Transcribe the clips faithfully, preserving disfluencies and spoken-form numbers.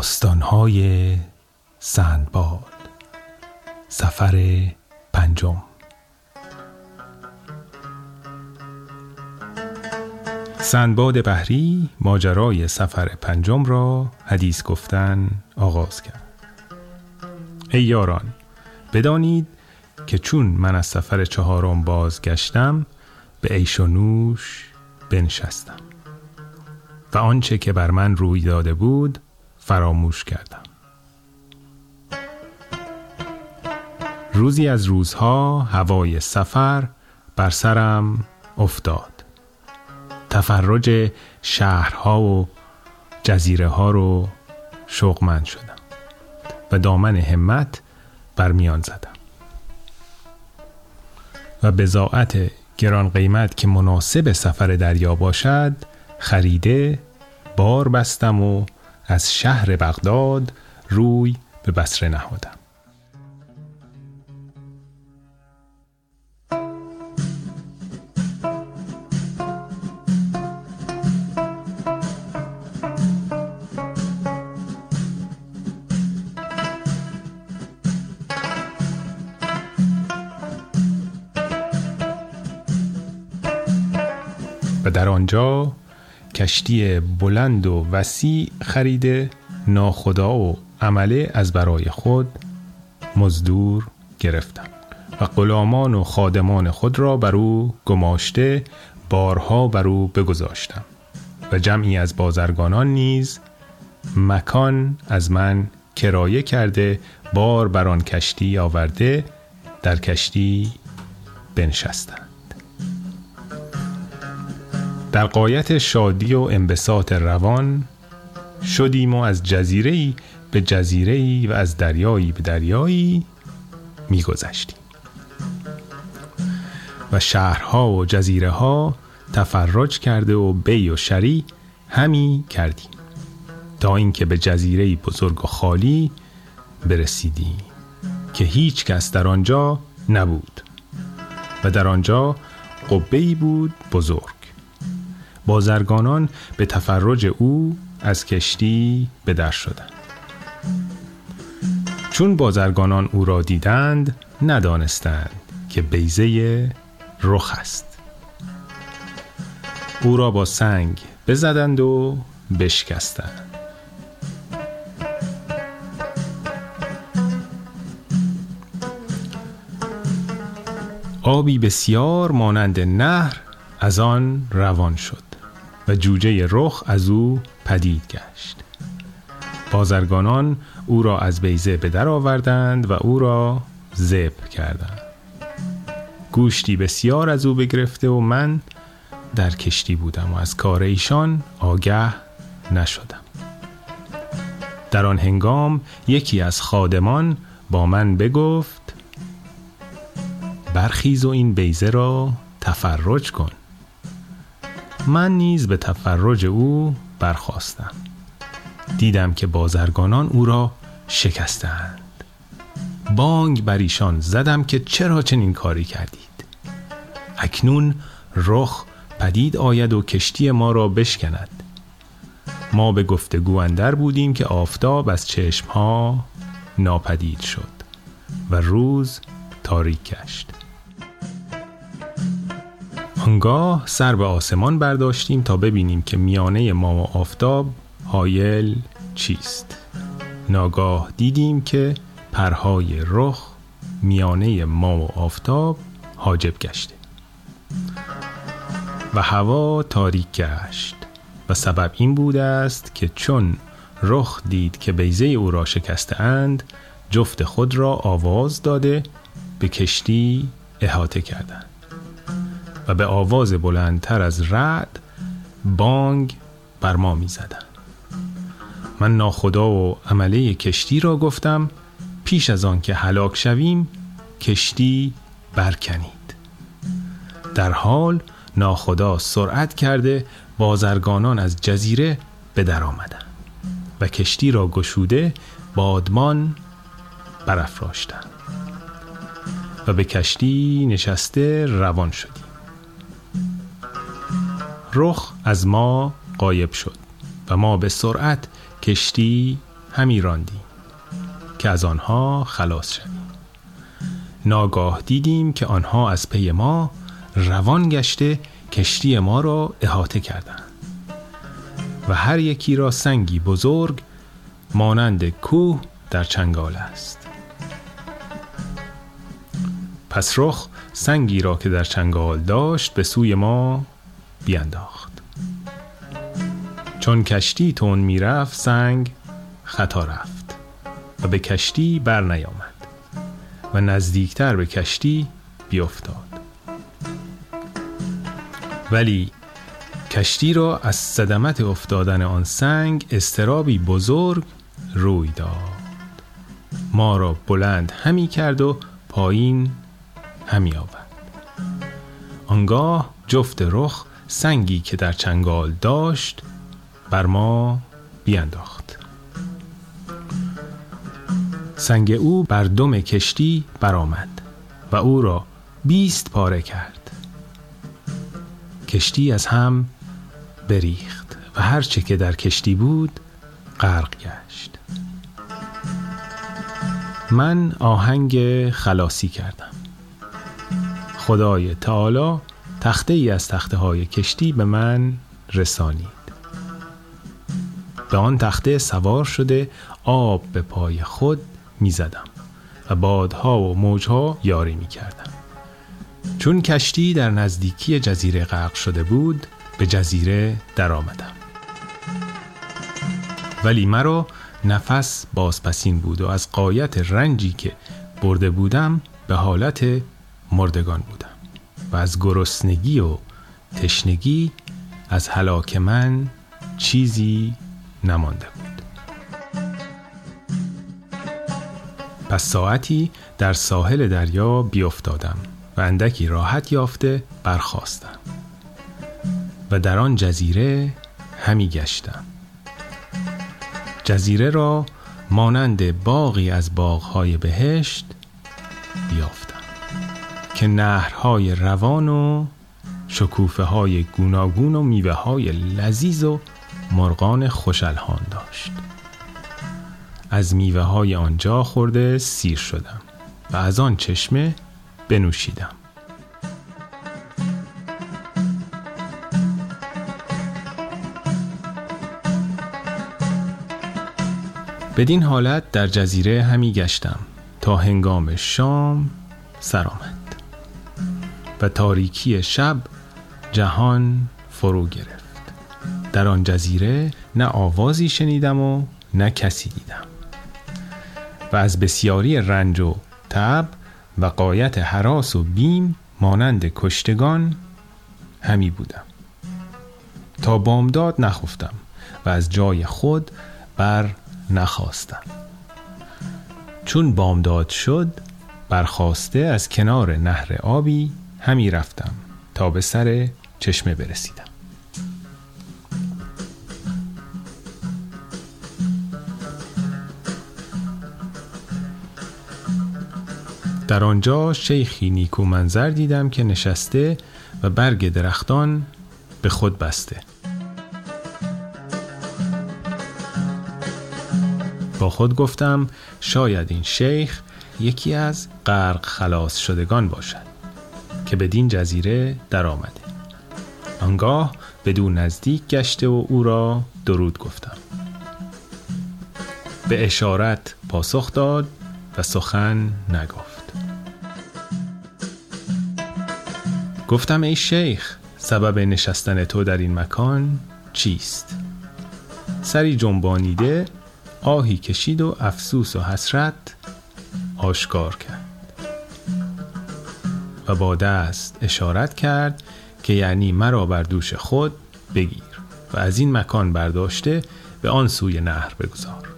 داستان‌های سندباد، سفر پنجم. سندباد بحری ماجرای سفر پنجم را حدیث گفتن آغاز کرد. ای یاران، بدانید که چون من از سفر چهارم بازگشتم به عیش و نوش بنشستم و آنچه که بر من روی داده بود فراموش کردم. روزی از روزها هوای سفر بر سرم افتاد. تفرج شهرها و جزیره ها رو شوقمند شدم و دامن همت بر میان زدم و بضاعت گران قیمت که مناسب سفر دریا باشد خریده بار بستم و از شهر بغداد روی به بصره نهادم. و در آنجا کشتی بلند و وسیع خریده ناخدا و عمله از برای خود مزدور گرفتم و غلامان و خادمان خود را بر او گماشته بارها بر او بگذاشتم و جمعی از بازرگانان نیز مکان از من کرایه کرده بار بر آن کشتی آورده در کشتی بنشستند. در غایت شادی و انبساط روان شدیم و از جزیره‌ای به جزیره‌ای و از دریایی به دریایی می‌گذشتیم و شهرها و جزیره‌ها تفرج کرده و بی و شری همی کردیم تا اینکه به جزیره‌ای بزرگ و خالی برسیدیم که هیچ کس در آنجا نبود و در آنجا قبه‌ای بود بزرگ. بازرگانان به تفرج او از کشتی به در شدند. چون بازرگانان او را دیدند ندانستند که بیضه رخ است. او را با سنگ بزدند و بشکستند. آبی بسیار مانند نهر از آن روان شد و جوجه رخ از او پدید گشت. بازرگانان او را از بیضه به در آوردند و او را ذبح کردند. گوشتی بسیار از او بگرفته و من در کشتی بودم و از کار ایشان آگه نشدم. در آن هنگام یکی از خادمان با من بگفت برخیز و این بیضه را تفرج کن. من نیز به تفرج او برخاستم. دیدم که بازرگانان او را شکستند. بانگ بر ایشان زدم که چرا چنین کاری کردید؟ اکنون رخ پدید آید و کشتی ما را بشکند. ما به گفتگو اندر بودیم که آفتاب از چشمها ناپدید شد و روز تاریک گشت. آنگاه سر به آسمان برداشتیم تا ببینیم که میانه ما و آفتاب حایل چیست. ناگاه دیدیم که پرهای رخ میانه ما و آفتاب حاجب گشته و هوا تاریک گشت و سبب این بود است که چون رخ دید که بیضه او را شکسته اند جفت خود را آواز داده به کشتی احاطه کردند و به آواز بلندتر از رعد بانگ بر ما می زدند. من ناخدا و عمله کشتی را گفتم پیش از آن که هلاک شویم کشتی برکنید. در حال ناخدا سرعت کرده بازرگانان از جزیره به در آمدند و کشتی را گشوده بادمان برافراشتند و به کشتی نشسته روان شدیم. رخ از ما غایب شد و ما به سرعت کشتی همی راندیم که از آنها خلاص شویم. ناگاه دیدیم که آنها از پی ما روان گشته کشتی ما را احاطه کردند و هر یکی را سنگی بزرگ مانند کوه در چنگال است. پس رخ سنگی را که در چنگال داشت به سوی ما بینداخت. چون کشتی تون می رفت سنگ خطا رفت و به کشتی بر نیامد و نزدیکتر به کشتی بیفتاد. ولی کشتی را از صدمت افتادن آن سنگ اضطرابی بزرگ روی داد. ما را بلند همی کرد و پایین همی آورد. آنگاه جفت رخ سنگی که در چنگال داشت بر ما بینداخت. سنگ او بر دم کشتی برآمد و او را بیست پاره کرد. کشتی از هم بریخت و هر چه که در کشتی بود غرق گشت. من آهنگ خلاصی کردم. خدای تعالی تخته ای از تخته های کشتی به من رسانید. به آن تخته سوار شده آب به پای خود می زدم و بادها و موجها یاری می کردم. چون کشتی در نزدیکی جزیره غرق شده بود به جزیره در آمدم. ولی مرا نفس بازپسین بود و از غایت رنجی که برده بودم به حالت مردگان بودم و از گرسنگی و تشنگی از هلاک من چیزی نمانده بود. پس ساعتی در ساحل دریا بیافتادم و اندکی راحت یافته برخاستم و در آن جزیره همی گشتم. جزیره را مانند باغی از باغهای بهشت بیافتم که نهرهای روان و شکوفه های گوناگون و میوه های لذیذ و مرغان خوش‌الحان داشت. از میوه های آنجا خورده سیر شدم و از آن چشمه بنوشیدم. بدین حالت در جزیره همی گشتم تا هنگام شام سر آمد و تاریکی شب جهان فرو گرفت. در آن جزیره نه آوازی شنیدم و نه کسی دیدم و از بسیاری رنج و تعب و غایت هراس و بیم مانند کشتگان همی بودم تا بامداد نخفتم و از جای خود بر نخواستم. چون بامداد شد برخاسته از کنار نهر آبی همی رفتم تا به سر چشمه برسیدم. در آنجا شیخی نیکو منظر دیدم که نشسته و برگ درختان به خود بسته. با خود گفتم شاید این شیخ یکی از غرق خلاص شدگان باشد که بدین جزیره در آمده. آنگاه بدون نزدیک گشته و او را درود گفتم. به اشارت پاسخ داد و سخن نگفت. گفتم ای شیخ سبب نشستن تو در این مکان چیست؟ سری جنبانیده آهی کشید و افسوس و حسرت آشکار کرد و با دست اشارت کرد که یعنی مرا بر دوش خود بگیر و از این مکان برداشته به آن سوی نهر بگذار.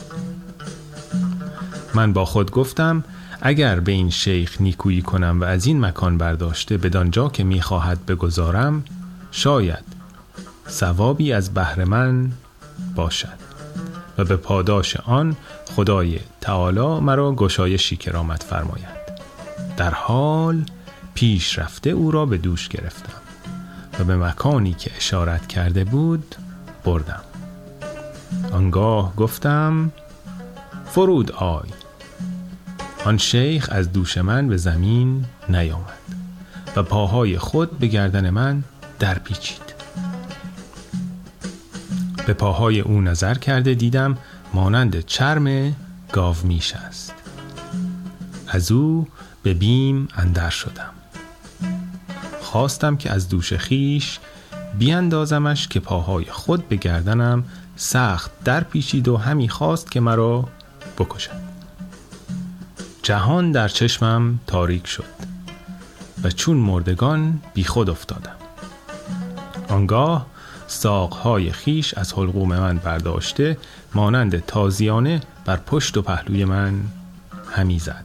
من با خود گفتم اگر به این شیخ نیکویی کنم و از این مکان برداشته بدانجا که میخواهد بگذارم شاید ثوابی از بهر من باشد و به پاداش آن خدای تعالی مرا گشایشی کرامت فرماید. در حال پیش رفته او را به دوش گرفتم و به مکانی که اشارت کرده بود بردم. آنگاه گفتم فرود آی. آن شیخ از دوش من به زمین نیامد و پاهای خود به گردن من در پیچید. به پاهای او نظر کرده دیدم مانند چرم گاومیش است. از او به بیم اندر شدم. خواستم که از دوش خیش بیاندازمش که پاهای خود به گردنم سخت در پیچید و همی خواست که مرا بکشد. جهان در چشمم تاریک شد و چون مردگان بی خود افتادم. آنگاه ساقهای خیش از حلقوم من برداشته مانند تازیانه بر پشت و پهلوی من همی زد.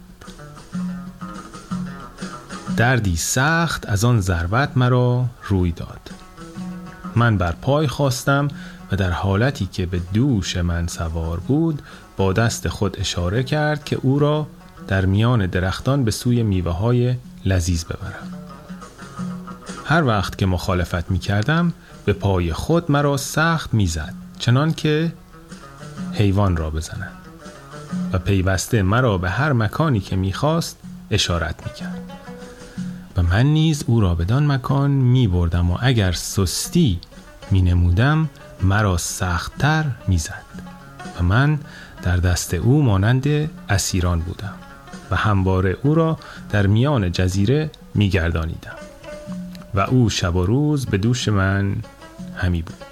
دردی سخت از آن ضربت مرا روی داد. من بر پای خواستم و در حالتی که به دوش من سوار بود با دست خود اشاره کرد که او را در میان درختان به سوی میوه های لذیذ ببرم. هر وقت که مخالفت می کردم به پای خود مرا سخت می زد، چنان که حیوان را بزند و پیوسته مرا به هر مکانی که می خواست اشارت می کرد و من نیز او را بدان مکان می بردم و اگر سستی می نمودم مرا سخت‌تر می زد و من در دست او مانند اسیران بودم و همواره او را در میان جزیره می گردانیدم و او شب و روز به دوش من همی بود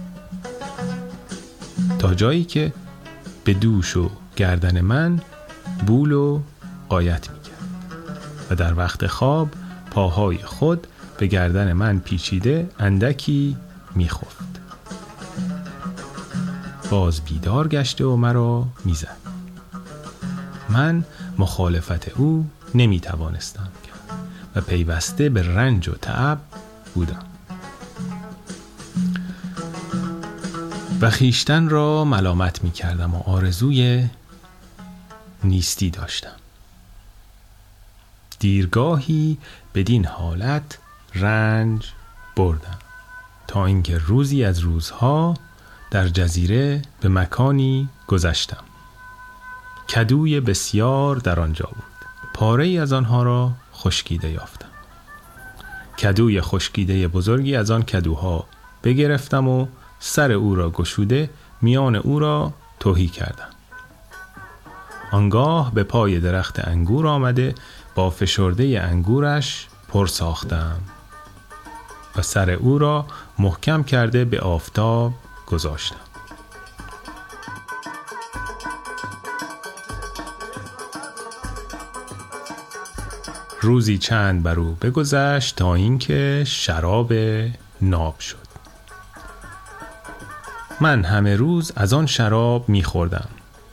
تا جایی که به دوش و گردن من بول و غایت می کرد و در وقت خواب پاهای خود به گردن من پیچیده اندکی می خفت. باز بیدار گشته و مرا می زد. من مخالفت او نمی توانستم کرد و پیوسته به رنج و تعب بودم و خیشتن را ملامت می کردم و آرزوی نیستی داشتم. دیرگاهی بدین حالت رنج بردم تا اینکه روزی از روزها در جزیره به مکانی گذشتم. کدوی بسیار در آنجا بود. پاره ای از آنها را خشکیده یافتم. کدوی خشکیده بزرگی از آن کدوها بگرفتم و سر او را گشوده میان او را تهی کردم. آنگاه به پای درخت انگور آمده با فشرده انگورش پر ساختم و سر او را محکم کرده به آفتاب گذاشتم. روزی چند بر او بگذشت تا اینکه شراب ناب شد. من همه روز از آن شراب می‌خوردم.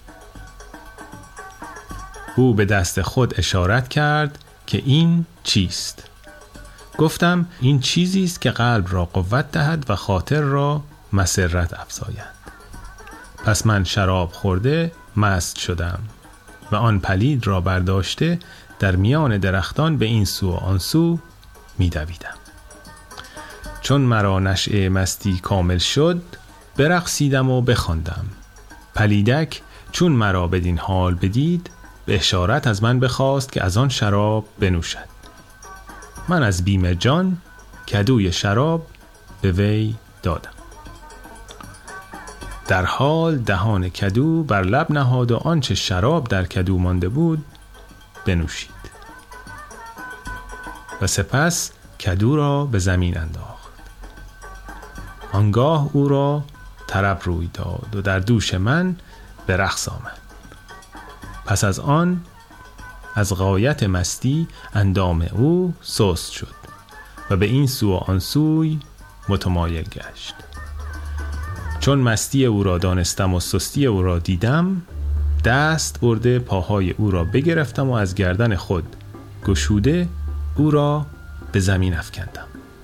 او به دست خود اشارت کرد که این چیست؟ گفتم این چیزی است که قلب را قوت دهد و خاطر را مسرت افزاید. پس من شراب خورده مست شدم و آن پلید را برداشته در میان درختان به این سو و آن سو می دویدم. چون مرا نشأه مستی کامل شد برقصیدم و بخواندم. پلیدک چون مرا بدین حال بدید به اشارت از من بخواست که از آن شراب بنوشد. من از بیم جان کدوی شراب به وی دادم. در حال دهان کدو بر لب نهاد و آنچه شراب در کدو مانده بود بنوشید و سپس کدو را به زمین انداخت. آنگاه او را طرب روی داد و در دوش من به رقص آمد. پس از آن از غایت مستی اندام او سست شد و به این سو و آن سوی متمایل گشت. چون مستی او را دانستم و سستی او را دیدم دست برده پاهای او را بگرفتم و از گردن خود گشوده او را به زمین افکندم.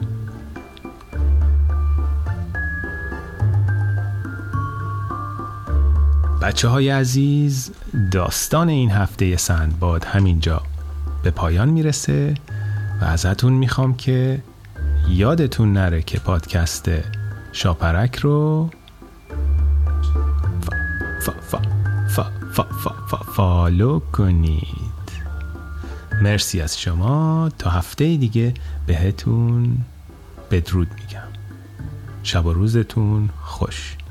بچه های عزیز، داستان این هفته سندباد همینجا به پایان میرسه و ازتون میخوام که یادتون نره که پادکست شاپرک رو ف ف ف ف فا فا فا فالو کنید. مرسی از شما. تا هفته دیگه بهتون بدرود میگم. شب و روزتون خوش.